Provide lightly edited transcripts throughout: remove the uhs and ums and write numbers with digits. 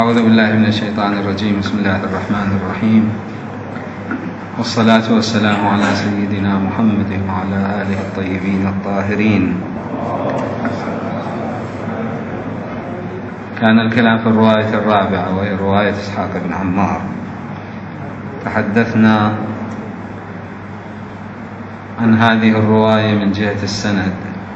أعوذ بالله من الشيطان الرجيم. بسم الله الرحمن الرحيم، والصلاة والسلام على سيدنا محمد وعلى آله الطيبين الطاهرين. كان الكلام في الرواية الرابعة وهي رواية إسحاق بن عمار. تحدثنا عن هذه الرواية من جهة السند،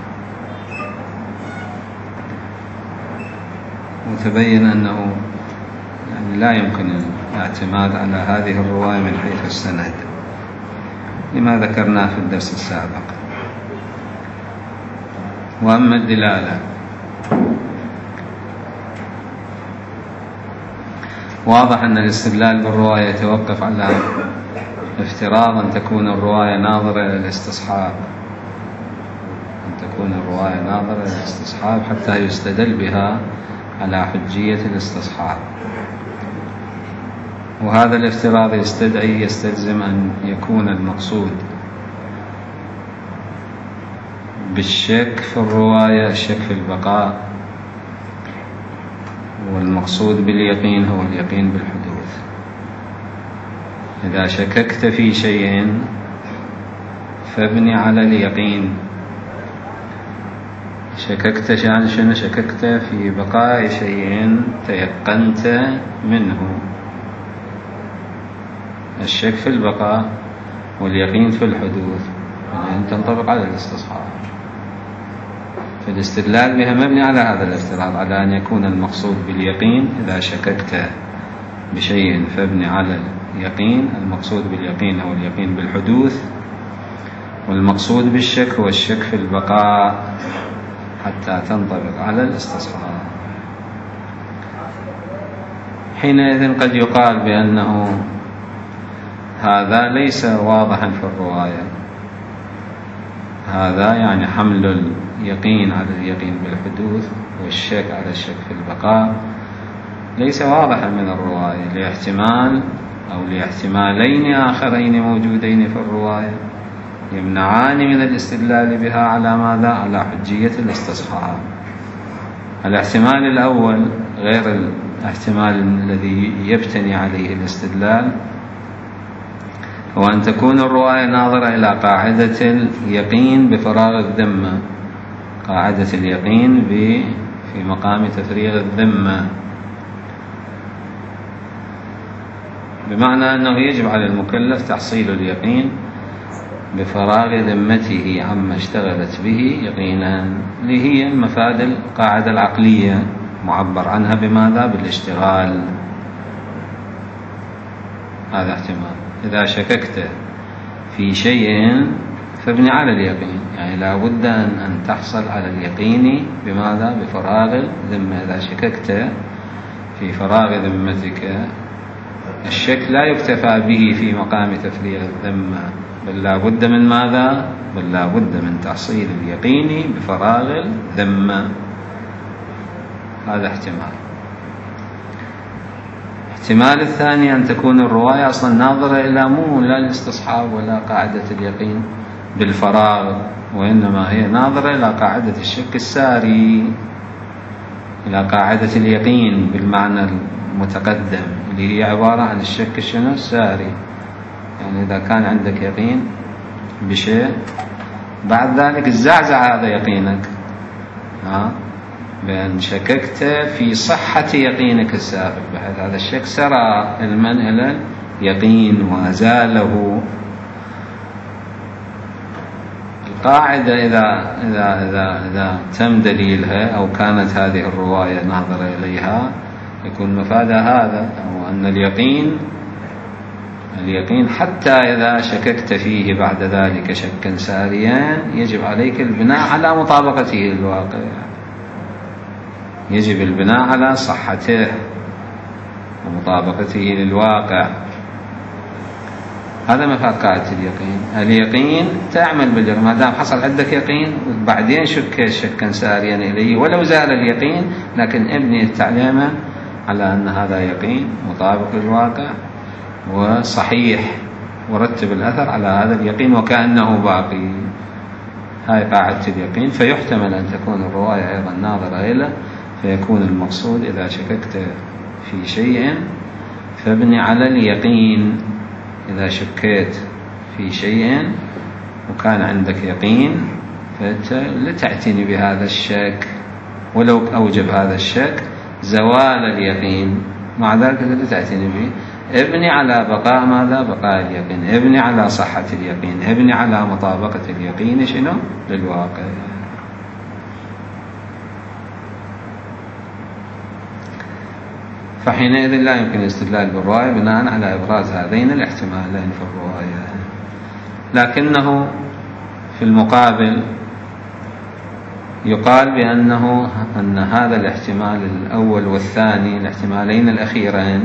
وتبين أنه لا يمكن الاعتماد على هذه الرواية من حيث السند لما ذكرناه في الدرس السابق. وأما الدلالة، واضح أن الاستدلال بالرواية يتوقف على افتراض أن تكون الرواية ناظرة إلى الاستصحاب، حتى يستدل بها على حجية الاستصحاب. وهذا الافتراض يستلزم أن يكون المقصود بالشك في الرواية الشك في البقاء، والمقصود باليقين هو اليقين بالحدوث. إذا شككت في شيء فابني على اليقين. شككت في بقاء شيء تيقنت منه. الشك في البقاء واليقين في الحدوث تنطبق على الاستصحاب. فالاستدلال بها مبني على هذا الافتراض، على أن يكون المقصود باليقين. إذا شككت بشيء فابني على اليقين. المقصود باليقين هو اليقين بالحدوث، والمقصود بالشك هو الشك في البقاء حتى تنطبق على الاستصحاب. حينئذ قد يقال بأنه هذا ليس واضحا في الرواية. هذا يعني حمل اليقين على اليقين بالحدوث والشك على الشك في البقاء ليس واضحا من الرواية، لاحتمال أو لاحتمالين آخرين موجودين في الرواية يمنعان من الاستدلال بها على ماذا؟ على حجية الاستصحاب. الاحتمال الأول غير الاحتمال الذي يبتني عليه الاستدلال، هو أن تكون الرواية ناظرة إلى قاعدة اليقين بفراغ الذمة، قاعدة اليقين في مقام تفريغ الذمة، بمعنى أنه يجب على المكلف تحصيل اليقين بفراغ ذمته عما اشتغلت به يقينا، اللي هي مفاد القاعدة العقلية معبر عنها بماذا؟ بالاشتغال. هذا احتمال. إذا شككت في شيء فابني على اليقين، يعني لا بد أن تحصل على اليقين بماذا؟ بفراغ الذمة. إذا شككت في فراغ ذمتك، الشك لا يكتفى به في مقام تفريغ الذمة، بل لا بد من ماذا؟ بل لا بد من تحصيل اليقين بفراغ الذمة. هذا احتمال. الاحتمال الثاني أن تكون الرواية أصلا ناظرة إلى لا الاستصحاب ولا قاعدة اليقين بالفراغ، وإنما هي ناظرة إلى قاعدة الشك الساري، إلى قاعدة اليقين بالمعنى المتقدم، اللي هي عبارة عن الشك الساري. يعني إذا كان عندك يقين بشيء بعد ذلك زعزع هذا يقينك، بأن شككت في صحة يقينك السابق، بحيث هذا الشك سرى المن إلى اليقين وأزاله. القاعدة إذا تم دليلها أو كانت هذه الرواية ناظرة إليها، يكون مفادها هذا، أو أن اليقين حتى إذا شككت فيه بعد ذلك شكا ساريا يجب عليك البناء على مطابقته للواقع، يجب البناء على صحته ومطابقته للواقع. هذا مفاد قاعدة اليقين. اليقين تعمل باليقين، ما دام حصل عندك يقين وبعدين شكا ساريا إليه ولو زال اليقين، لكن ابني التعليم على أن هذا يقين مطابق للواقع وصحيح، ورتب الأثر على هذا اليقين وكأنه باقي. هاي قاعدة اليقين. فيحتمل أن تكون الرواية أيضا ناظرة إلى، فيكون المقصود إذا شككت في شيء فابني على اليقين. إذا شكيت في شيء وكان عندك يقين فأنت لا تعتني بهذا الشك ولو أوجب هذا الشك زوال اليقين، مع ذلك لا تعتني به. ابني على بقاء ماذا؟ بقاء اليقين، ابني على صحة اليقين، ابني على مطابقة اليقين شنو؟ للواقع. فحينئذ لا يمكن الاستدلال بالرواية بناء على إبراز هذين الاحتمالين في الرواية. لكنه في المقابل يقال بأنه أن هذا الاحتمال الأول والثاني، الاحتمالين الأخيرين،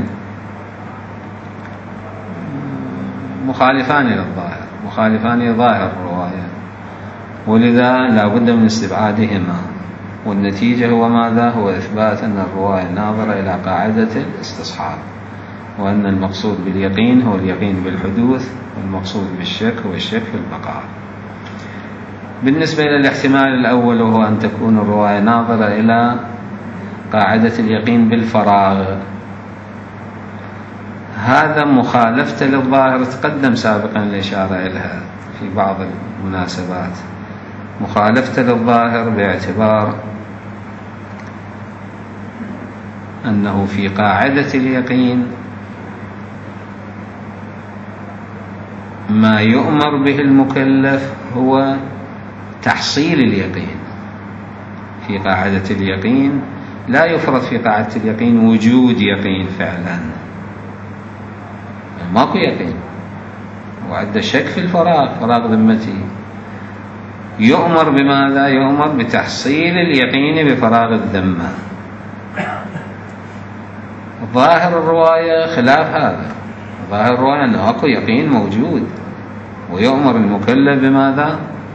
مخالفان للظاهر، مخالفان لظاهر الرواية، ولذا لا بد من استبعادهما. والنتيجة هو ماذا؟ هو إثبات أن الرواية ناظرة إلى قاعدة الاستصحاب، وأن المقصود باليقين هو اليقين بالحدوث، والمقصود بالشك هو الشك في البقاء. بالنسبة إلى الاحتمال الأول وهو أن تكون الرواية ناظرة إلى قاعدة اليقين بالفراغ، هذا مخالفة للظاهر، تقدم سابقا الإشارة إليها في بعض المناسبات. مخالفة للظاهر باعتبار أنه في قاعدة اليقين ما يؤمر به المكلف هو تحصيل اليقين. في قاعدة اليقين لا يفرض في قاعدة اليقين وجود يقين فعلا، ماكو يقين وعند شك في الفراغ، فراغ ذمتي. يؤمر بماذا؟ يؤمر بتحصيل اليقين بفراغ الذمة. ظاهر الرواية خلاف هذا، ظاهر الرواية أنه أكو يقين موجود، ويؤمر المكلف بماذا؟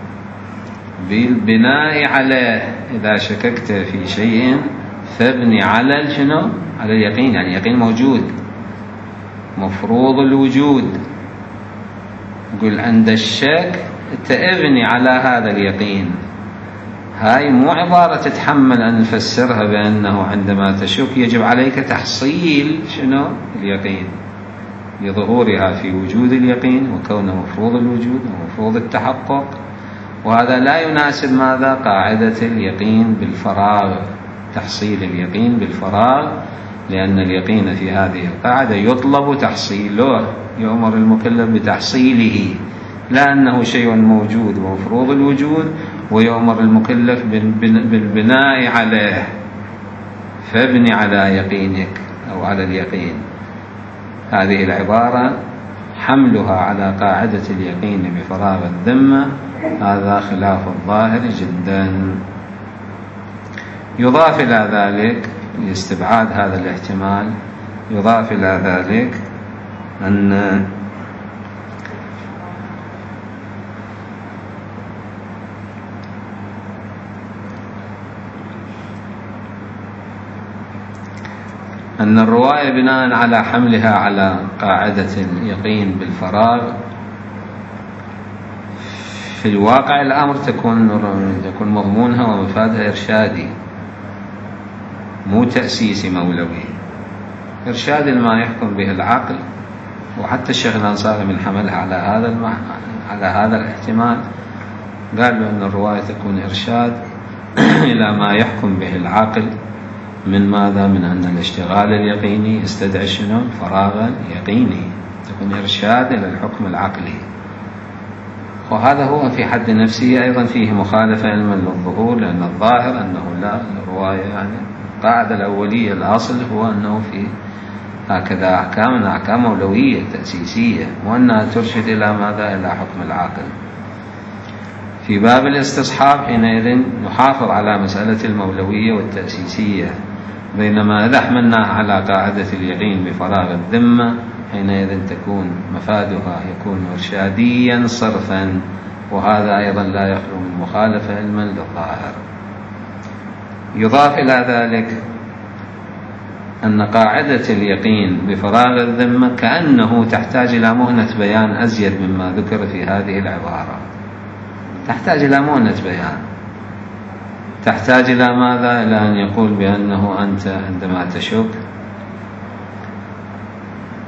بالبناء عليه. إذا شككت في شيء فابني على شنو؟ على اليقين، يعني يقين موجود مفروض الوجود. يقول عند الشك ابني على هذا اليقين. هاي مو عبارة تتحمل أن نفسرها بأنه عندما تشك يجب عليك تحصيل شنو؟ اليقين، لظهورها في وجود اليقين وكونه مفروض الوجود ومفروض التحقق. وهذا لا يناسب ماذا؟ قاعدة اليقين بالفراغ، تحصيل اليقين بالفراغ، لأن اليقين في هذه القاعدة يطلب تحصيله، يؤمر المكلف بتحصيله، لا أنه شيء موجود ومفروض الوجود ويؤمر المكلف بالبناء عليه. فابني على يقينك أو على اليقين. هذه العبارة حملها على قاعدة اليقين بفراغ الذمة هذا خلاف الظاهر جدا. يضاف إلى ذلك لاستبعاد هذا الاحتمال، يضاف إلى ذلك أن الرواية بناء على حملها على قاعدة اليقين بالفراغ في الواقع الأمر تكون مضمونها ومفادها إرشادي، مو تأسيسي مولوي. إرشاد ما يحكم به العقل. وحتى الشيخ الأنصاري من حملها على هذا الاحتمال قال بأن الرواية تكون إرشاد إلى ما يحكم به العقل من ماذا؟ من أن الاشتغال اليقيني يستدعي شنو؟ فراغا يقيني، تكون إرشاد إلى الحكم العقلي. وهذا هو في حد نفسه أيضا فيه مخالفة علما للظهور، لأن الظاهر أنه لا، الرواية يعني القاعدة الأولية الأصل هو أنه في هكذا أحكام مولوية تأسيسية، وأنها ترشد إلى ماذا؟ إلى حكم العقل. في باب الاستصحاب حينئذ نحافظ على مسألة المولوية والتأسيسية، بينما إذا حملناها على قاعدة اليقين بفراغ الذمة حينئذ تكون مفادها يكون إرشاديا صرفا، وهذا أيضا لا يخلو من مخالفة علما للظاهر. يضاف إلى ذلك أن قاعدة اليقين بفراغ الذمة كأنه تحتاج إلى مهنة بيان أزيد مما ذكر في هذه العبارة، تحتاج إلى مهنة بيان، تحتاج إلى ماذا؟ إلى أن يقول بأنه أنت عندما تشك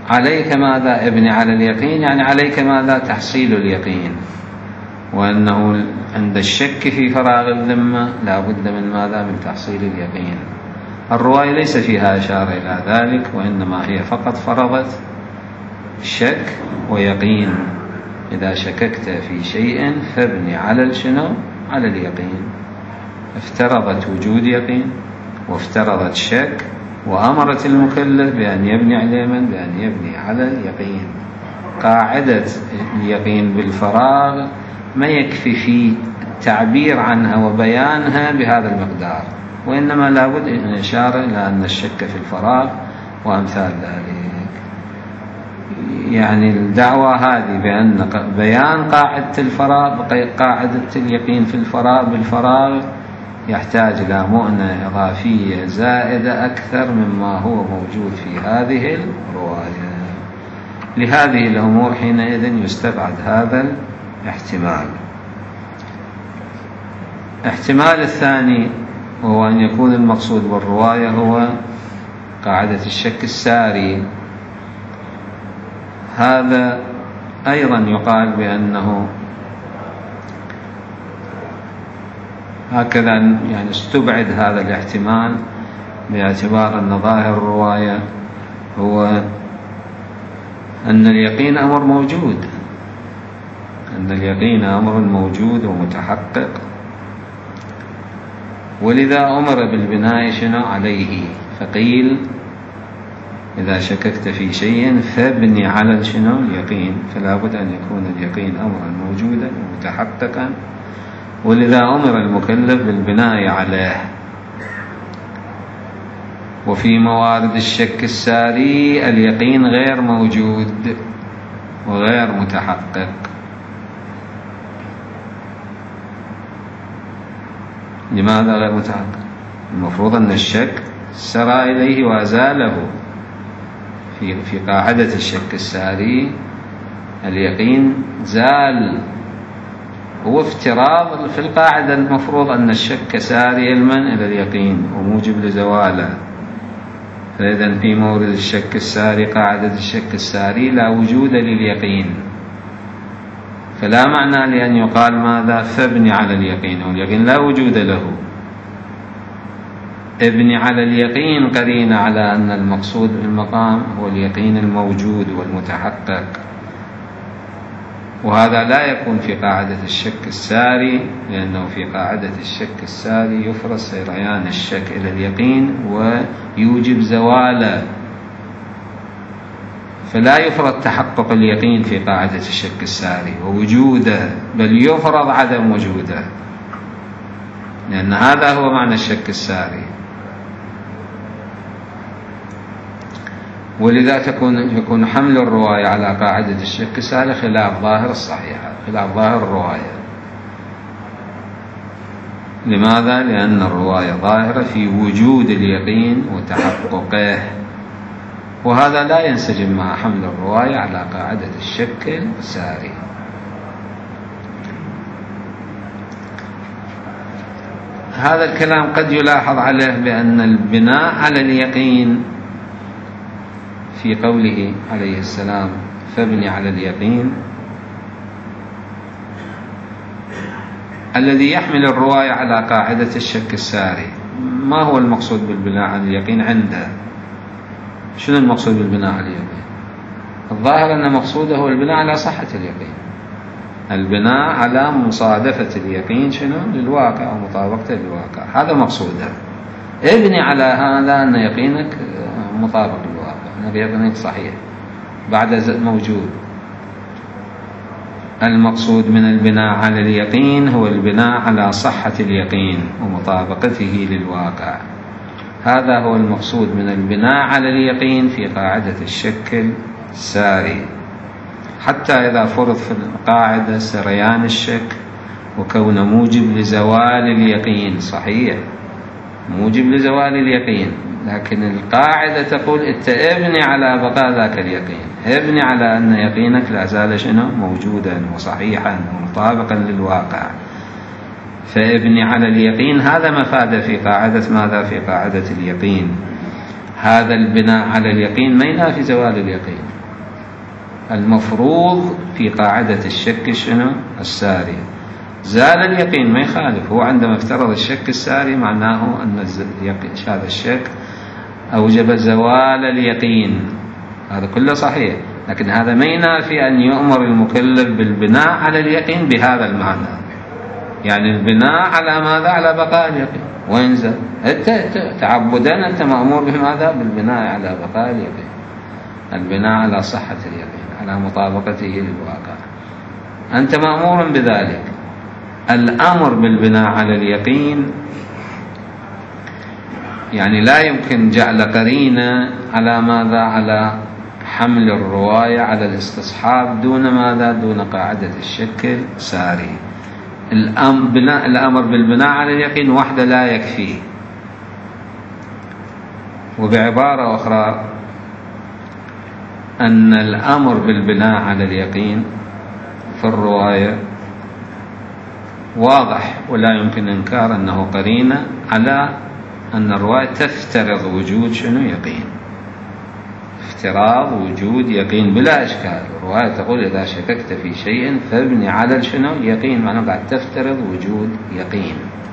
عليك ماذا؟ ابني على اليقين، يعني عليك ماذا؟ تحصيل اليقين، وأنه عند الشك في فراغ الذمة لا بد من ماذا؟ من تحصيل اليقين. الرواية ليس فيها إشارة إلى ذلك، وإنما هي فقط فرضت شك ويقين. إذا شككت في شيء فابني على شنو؟ على اليقين. افترضت وجود يقين وافترضت شك، وأمرت المكلف بأن يبني على من؟ بأن يبني على اليقين. قاعدة اليقين بالفراغ ما يكفي في التعبير عنها وبيانها بهذا المقدار، وإنما لابد أن إشارة إلى أن الشك في الفراغ وأمثال ذلك. يعني الدعوة هذه بأن بيان قاعدة الفراغ، قاعدة اليقين في الفراغ بالفراغ يحتاج إلى مؤنة إضافية زائدة أكثر مما هو موجود في هذه الرواية. لهذه الأمور حينئذ يستبعد هذا الاحتمال. الاحتمال الثاني وهو أن يكون المقصود بالرواية هو قاعدة الشك الساري. هذا أيضا يقال بأنه هكذا، يعني استبعد هذا الاحتمال باعتبار أن ظاهر الرواية هو أن اليقين أمر موجود، أن اليقين أمر موجود ومتحقق، ولذا أمر بالبناء شنو عليه. فقيل إذا شككت في شيء فابني على شنو؟ اليقين. فلا بد أن يكون اليقين أمرا موجودا ومتحققا، ولذا أمر المكلف بالبناء عليه. وفي موارد الشك الساري اليقين غير موجود وغير متحقق. لماذا غير متحقق؟ المفروض أن الشك سرى إليه وأزاله. في قاعدة الشك الساري اليقين زال، هو افتراض في القاعدة المفروض أن الشك ساري علما إلى اليقين وموجب لزواله. فإذا في مورد الشك الساري قاعدة الشك الساري لا وجود لليقين، فلا معنى لأن يقال ماذا؟ فابني على اليقين، واليقين لا وجود له. ابني على اليقين قرينة على أن المقصود بالمقام هو اليقين الموجود والمتحقق، وهذا لا يكون في قاعدة الشك الساري، لأنه في قاعدة الشك الساري يفرض سريان الشك إلى اليقين ويوجب زواله، فلا يفرض تحقق اليقين في قاعدة الشك الساري ووجوده، بل يفرض عدم وجوده، لأن هذا هو معنى الشك الساري. ولذا يكون حمل الرواية على قاعدة الشك الساري خلاف ظاهر الصحيحة، خلاف ظاهر الرواية. لماذا؟ لأن الرواية ظاهرة في وجود اليقين وتحققه، وهذا لا ينسجم مع حمل الرواية على قاعدة الشك الساري. هذا الكلام قد يلاحظ عليه بأن البناء على اليقين في قوله عليه السلام فابني على اليقين، الذي يحمل الرواية على قاعدة الشك الساري. ما هو المقصود بالبناء على اليقين عنده؟ شنو المقصود بالبناء على اليقين؟ الظاهر أن مقصوده هو البناء على صحة اليقين، البناء على مصادفة اليقين شنو؟ للواقع ومطابقته للواقع، هذا مقصوده. ابني على هذا أن يقينك مطابق للواقع، أن يقينك صحيح بعد موجود. المقصود من البناء على اليقين هو البناء على صحة اليقين ومطابقته للواقع، هذا هو المقصود من البناء على اليقين في قاعدة الشك الساري. حتى إذا فرض في القاعدة سريان الشك وكون موجب لزوال اليقين، صحيح موجب لزوال اليقين، لكن القاعدة تقول انت ابني على بقاء ذاك اليقين، ابني على أن يقينك لا زال شنو؟ موجودا وصحيحا ومطابقا للواقع. فابني على اليقين هذا مفاد في قاعدة ماذا؟ في قاعدة اليقين. هذا البناء على اليقين ما ينافي زوال اليقين، المفروض في قاعدة الشك شنو؟ الساري. زال اليقين ما يخالف، هو عندما افترض الشك الساري معناه أن هذا الشك أوجب زوال اليقين، هذا كله صحيح، لكن هذا ما ينافي أن يؤمر المكلف بالبناء على اليقين بهذا المعنى. يعني البناء على ماذا؟ على بقاء اليقين. وين زال؟ تعبدا أنت مأمور بماذا؟ بالبناء على بقاء اليقين، البناء على صحة اليقين، على مطابقته للواقع، أنت مأمور بذلك. الأمر بالبناء على اليقين يعني لا يمكن جعل قرينة على ماذا؟ على حمل الرواية على الاستصحاب دون ماذا؟ دون قاعدة الشك الساري. الأمر بالبناء على اليقين وحده لا يكفي. وبعبارة أخرى أن الأمر بالبناء على اليقين في الرواية واضح ولا يمكن إنكار أنه قرينة على أن الرواية تفترض وجود شنو؟ يقين. افتراض وجود يقين بلا إشكال. الرواية تقول إذا شككت في شيء فابني على شنو؟ يقين، معناه قاعد تفترض وجود يقين.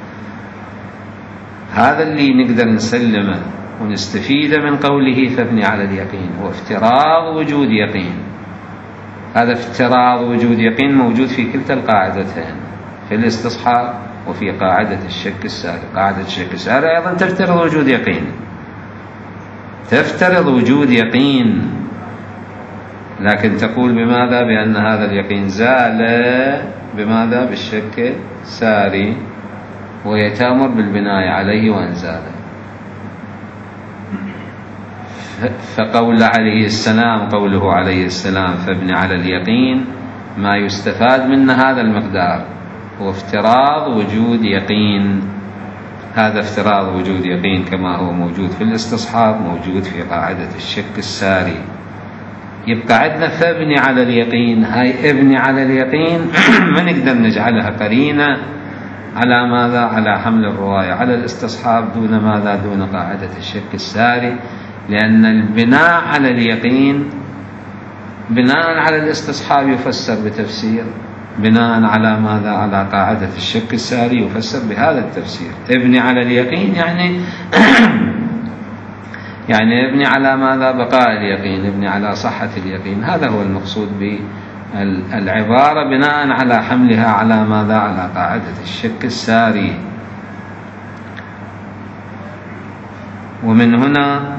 هذا اللي نقدر نسلمه ونستفيد من قوله فابني على اليقين، هو افتراض وجود يقين. هذا افتراض وجود يقين موجود في كلتا القاعدتين، في الاستصحاب وفي قاعدة الشك الساري. قاعدة الشك الساري أيضا تفترض وجود يقين، تفترض وجود يقين، لكن تقول بماذا؟ بأن هذا اليقين زال بماذا؟ بالشك الساري، ويتأمر بالبناء عليه وإنزاله. فقول عليه السلام، قوله عليه السلام فابن على اليقين، ما يستفاد من هذا المقدار هو افتراض وجود يقين. هذا افتراض وجود يقين كما هو موجود في الاستصحاب موجود في قاعدة الشك الساري. يبقى عندنا فابني على اليقين، هاي ابني على اليقين ما نقدر نجعلها قرينة على ماذا؟ على حمل الرواية على الاستصحاب دون ماذا؟ دون قاعدة الشك الساري، لأن البناء على اليقين بناء على الاستصحاب يفسر بتفسير، بناء على ماذا؟ على قاعدة الشك الساري يفسر بهذا التفسير. ابني على اليقين يعني يعني ابني على ماذا؟ بقاء اليقين، ابني على صحة اليقين. هذا هو المقصود بالعبارة بناء على حملها على ماذا؟ على قاعدة الشك الساري. ومن هنا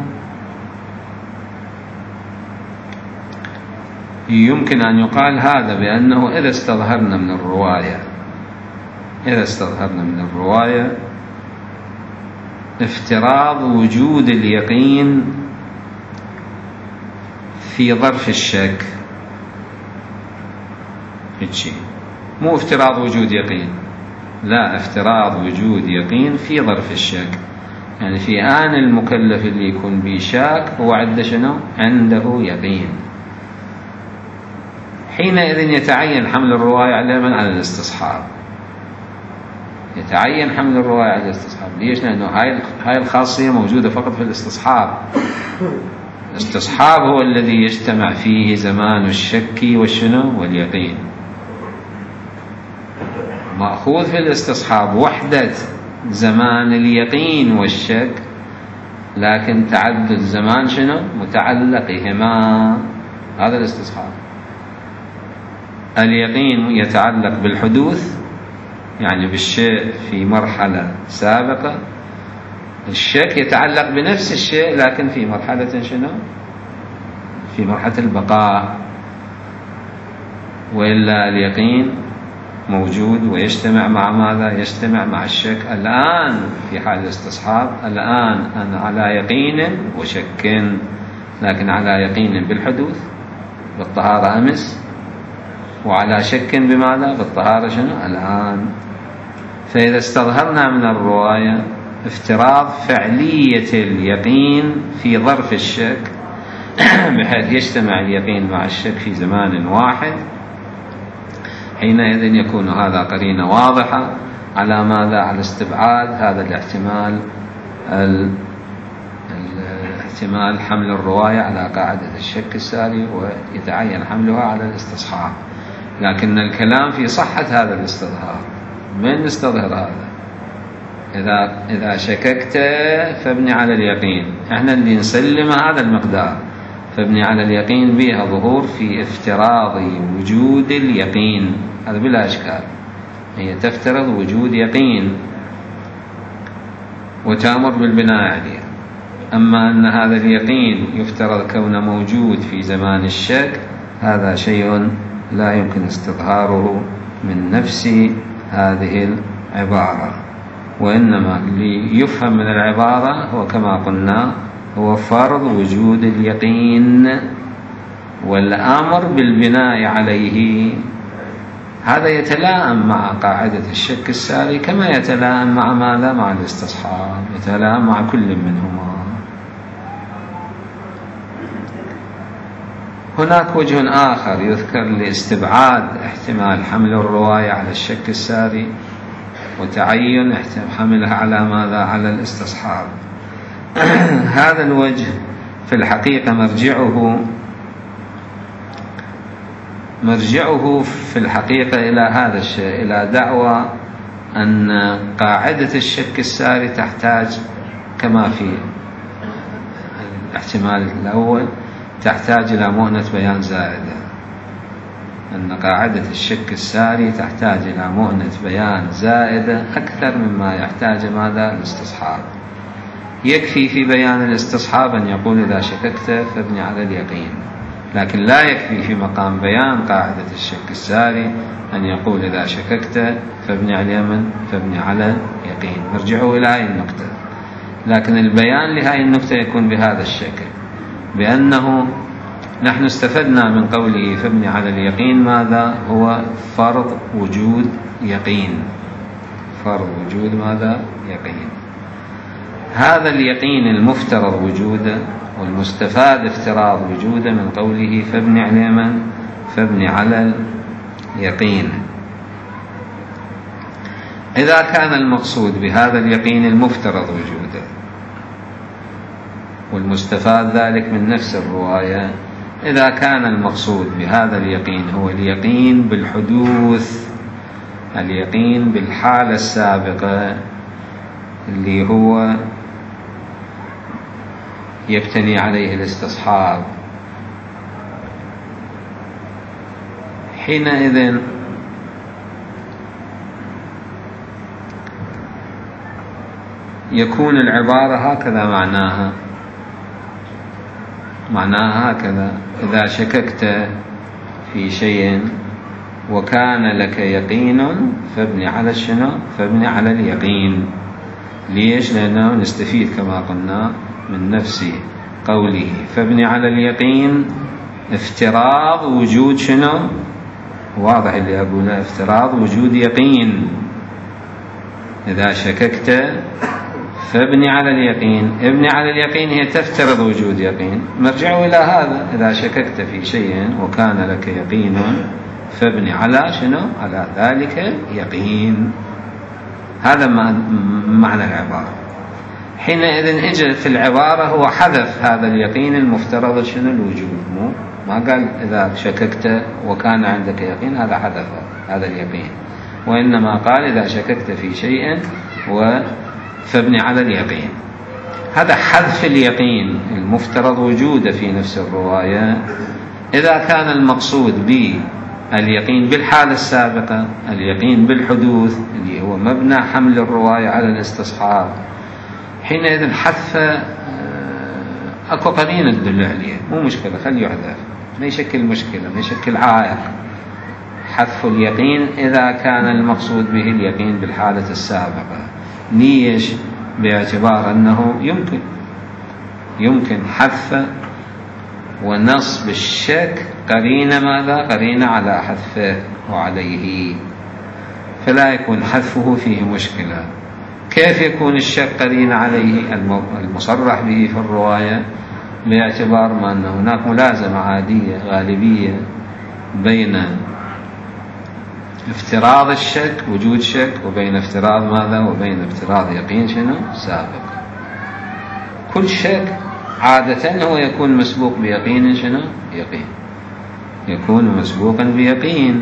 يمكن أن يقال هذا بأنه إذا استظهرنا من الرواية افتراض وجود اليقين في ظرف الشك، مو افتراض وجود يقين، لا، افتراض وجود يقين في ظرف الشك، يعني في آن المكلف اللي يكون بشاك هو عنده شنو؟ عنده يقين. حينئذ يتعين حمل الرواية على من؟ على الاستصحاب. يتعين حمل الرواية على الاستصحاب. ليش؟ لأنه هاي الخاصية موجودة فقط في الاستصحاب. الاستصحاب هو الذي يجتمع فيه زمان الشك والشنو؟ واليقين. مأخوذ في الاستصحاب وحدة زمان اليقين والشك، لكن تعدد زمان شنو؟ متعلقهما. هذا الاستصحاب. اليقين يتعلق بالحدوث، يعني بالشيء في مرحلة سابقة. الشك يتعلق بنفس الشيء لكن في مرحلة شنو؟ في مرحلة البقاء. وإلا اليقين موجود ويجتمع مع ماذا؟ يجتمع مع الشك. الآن في حال الاستصحاب الآن أنا على يقين وشك، لكن على يقين بالحدوث بالطهارة أمس، وعلى شك بماذا؟ بالطهارة شنو؟ الآن. فإذا استظهرنا من الرواية افتراض فعلية اليقين في ظرف الشك بحيث يجتمع اليقين مع الشك في زمان واحد، حينئذ يكون هذا قرينة واضحة على ماذا؟ على استبعاد هذا الاحتمال احتمال حمل الرواية على قاعدة الشك الساري ويتعين حملها على الاستصحاب. لكن الكلام في صحة هذا الاستظهار. من نستظهر هذا؟ إذا شككت فابني على اليقين. احنا اللي نسلم هذا المقدار، فابني على اليقين بها ظهور في افتراض وجود اليقين، هذا بلا إشكال. هي تفترض وجود يقين وتأمر بالبناء عليه. أما أن هذا اليقين يفترض كونه موجود في زمان الشك، هذا شيء لا يمكن استظهاره من نفس هذه العبارة. وإنما اللي يفهم من العبارة هو كما قلنا هو فرض وجود اليقين والأمر بالبناء عليه. هذا يتلائم مع قاعدة الشك الساري كما يتلائم مع ماذا؟ مع الاستصحاب، يتلائم مع كل منهما. هناك وجه آخر يذكر لاستبعاد احتمال حمل الرواية على الشك الساري وتعين حملها على ماذا؟ على الاستصحاب. هذا الوجه في الحقيقة مرجعه في الحقيقة إلى هذا الشيء، إلى دعوى أن قاعدة الشك الساري تحتاج كما في الاحتمال الأول تحتاج إلى مؤنة بيان زائدة، أن قاعدة الشك الساري تحتاج إلى مؤنة بيان زائدة أكثر مما يحتاج ماذا؟ الاستصحاب. يكفي في بيان الاستصحاب أن يقول إذا شككت فابني على اليقين، لكن لا يكفي في مقام بيان قاعدة الشك الساري أن يقول إذا شككت فابني على اليمن فابني على اليقين. نرجعوا إلى هذه النقطة. لكن البيان لهذه النقطة يكون بهذا الشكل، بأنه نحن استفدنا من قوله فابني على اليقين ماذا؟ هو فرض وجود يقين، فرض وجود ماذا؟ يقين. هذا اليقين المفترض وجوده والمستفاد افتراض وجوده من قوله فابني على اليمن فابني على اليقين. إذا كان المقصود بهذا اليقين المفترض وجوده والمستفاد ذلك من نفس الرواية، إذا كان المقصود بهذا اليقين هو اليقين بالحدوث، اليقين بالحالة السابقة اللي هو يبتني عليه الاستصحاب، حينئذ يكون العبارة هكذا معناها هكذا: إذا شككت في شيء وكان لك يقين فابني على شنو؟ فابني على اليقين. ليش؟ لأنه نستفيد كما قلنا من نفس قوله فابني على اليقين افتراض وجود شنو؟ واضح اللي أقوله، افتراض وجود يقين. إذا شككت فابني على اليقين، ابني على اليقين هي تفترض وجود يقين. مرجعوا إلى هذا: إذا شككت في شيء وكان لك يقين فابني على شنو؟ على ذلك يقين. هذا معنى العبارة. حينئذ اجى في العبارة هو حذف هذا اليقين المفترض شنو؟ الوجود. ما قال إذا شككت وكان عندك يقين، هذا حذف هذا اليقين، وإنما قال إذا شككت في شيء فابني على اليقين. هذا حذف اليقين المفترض وجوده في نفس الرواية. إذا كان المقصود باليقين بالحالة السابقة، اليقين بالحدوث اللي هو مبنى حمل الرواية على الاستصحاب، حينئذ حذف أكو قرينة تدل عليه، مو مشكلة، خليه يحذف، ما يشكل مشكلة، ما يشكل عائق. حذف اليقين إذا كان المقصود به اليقين بالحالة السابقة. ليش؟ باعتبار أنه يمكن حذف ونصب الشك قرينة ماذا؟ قرينة على حذفه وعليه، فلا يكون حذفه فيه مشكلة. كيف يكون الشك قرينة عليه المصرح به في الرواية؟ باعتبار ما أن هناك ملازمة عادية غالبية بين افتراض الشك وجود شك وبين افتراض ماذا؟ وبين افتراض يقين شنو؟ سابق. كل شك عادة هو يكون مسبوق بيقين. شنو؟ يقين، يكون مسبوقا بيقين.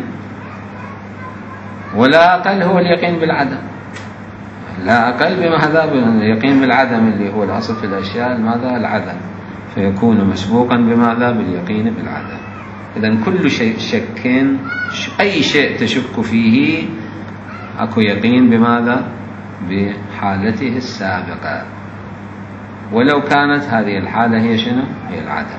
ولا أقل هو اليقين بالعدم، لا أقل بماذا؟ اليقين بالعدم اللي هو الأصل في الأشياء ماذا؟ العدم، فيكون مسبوقا بماذا؟ باليقين بالعدم. إذن كل شيء شك، أي شيء تشك فيه أكو يقين بماذا؟ بحالته السابقة، ولو كانت هذه الحالة هي شنو؟ هي العدم.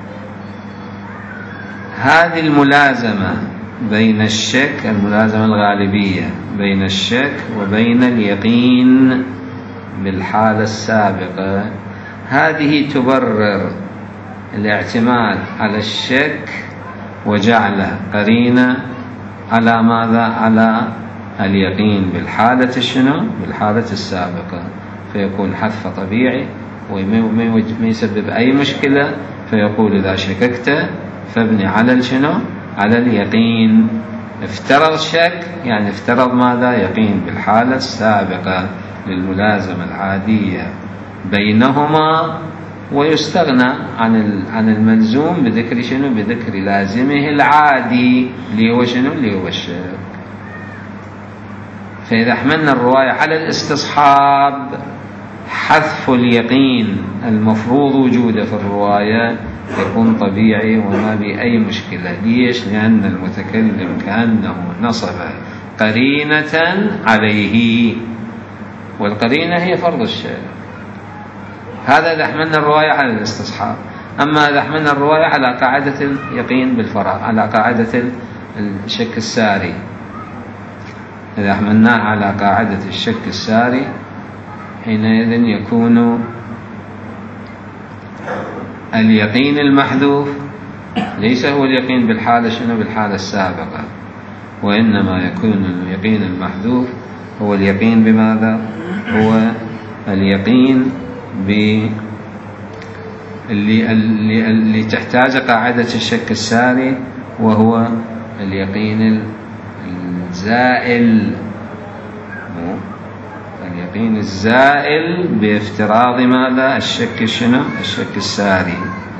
هذه الملازمة بين الشك، الملازمة الغالبية بين الشك وبين اليقين بالحالة السابقة، هذه تبرر الاعتماد على الشك وجعله قرينة على ماذا؟ على اليقين بالحالة شنو؟ بالحالة السابقة، فيكون حذف طبيعي وما يسبب أي مشكلة. فيقول إذا شككت فابني على شنو؟ على اليقين. افترض شك يعني افترض ماذا؟ يقين بالحالة السابقة للملازمة العادية بينهما، ويستغنى عن الملزوم بذكر شنو؟ بذكر لازمه العادي اللي هو شنو؟ اللي هو الشك. فإذا حملنا الرواية على الاستصحاب، حذف اليقين المفروض وجوده في الرواية يكون طبيعي وما بأي مشكلة. ليش؟ لأن المتكلم كأنه نصب قرينة عليه، والقرينة هي فرض الشيء. هذا إذا حملنا الرواية على الاستصحاب. أما إذا حملنا الرواية على قاعدة اليقين بالفرع، على قاعدة الشك الساري، إذا حملناه على قاعدة الشك الساري، حينئذ يكون اليقين المحذوف ليس هو اليقين بالحالة شنو؟ بالحالة السابقة، وإنما يكون اليقين المحذوف هو اليقين بماذا؟ هو اليقين اللي تحتاج قاعدة الشك الساري، وهو اليقين الزائل، اليقين الزائل بافتراض ماذا؟ الشك شنو؟ الشك الساري.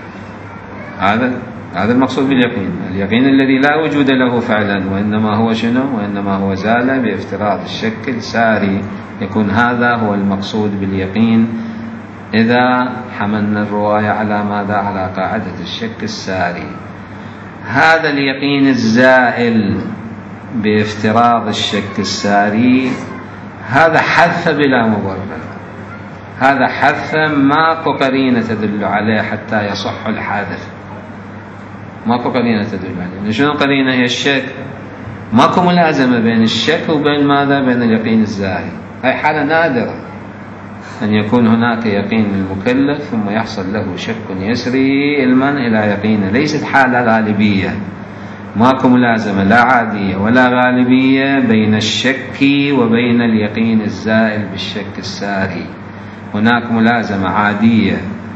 هذا المقصود باليقين، اليقين الذي لا وجود له فعلا، وإنما هو شنو؟ وإنما هو زال بافتراض الشك الساري. يكون هذا هو المقصود باليقين إذا حملنا الرواية على ماذا؟ على قاعدة الشك الساري. هذا اليقين الزائل بافتراض الشك الساري، هذا حذف بلا مبرر، هذا حذف ماكو قرينة تدل عليه حتى يصح الحادث، ماكو قرينة تدل عليه. شنو القرينة؟ هي الشك. ماكو ملازمة بين الشك وبين ماذا؟ بين اليقين الزائل. هاي حالة نادرة أن يكون هناك يقين للمكلف ثم يحصل له شك يسري علما إلى يقين، ليست حالة غالبية. ماكو ملازمة لا عادية ولا غالبية بين الشك وبين اليقين الزائل بالشك الساري. هناك ملازمة عادية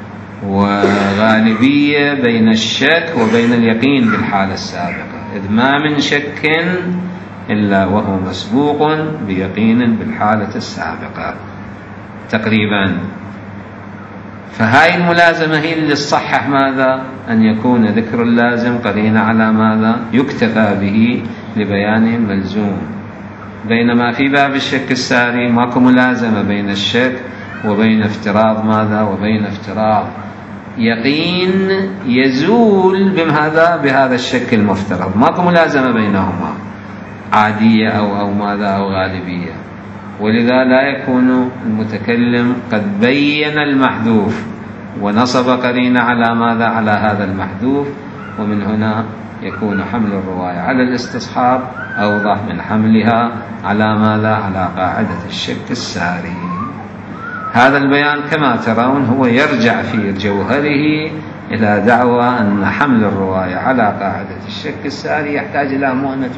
وغالبية بين الشك وبين اليقين بالحالة السابقة، إذ ما من شك إلا وهو مسبوق بيقين بالحالة السابقة تقريبا. فهاي الملازمة هي اللي تصحح ماذا؟ أن يكون ذكر اللازم قرينة على ماذا؟ يكتفى به لبيانه الملزوم. بينما في باب الشك الساري ماكو ملازمة بين الشك وبين افتراض ماذا؟ وبين افتراض يقين يزول بهذا الشك المفترض، ماكو ملازمة بينهما عادية أو ماذا؟ أو غالبية. ولذا لا يكون المتكلم قد بين المحذوف ونصب قرينة على ماذا؟ على هذا المحذوف. ومن هنا يكون حمل الرواية على الاستصحاب أوضح من حملها على ماذا؟ على قاعدة الشك الساري. هذا البيان كما ترون هو يرجع في جوهره إلى دعوى أن حمل الرواية على قاعدة الشك الساري يحتاج إلى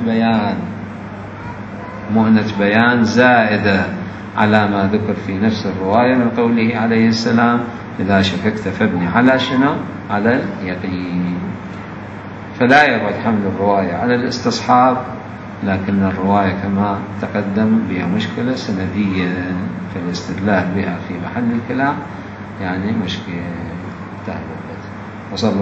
مؤنة بيان زائدة على ما ذكر في نفس الرواية من قوله عليه السلام: إذا شككت فابني على شنو؟ على اليقين. فلا يبعد حمل الرواية على الاستصحاب، لكن الرواية كما تقدم بها مشكلة سندية في الاستدلال بها في محل الكلام، يعني مشكلة. تحققت. وصلى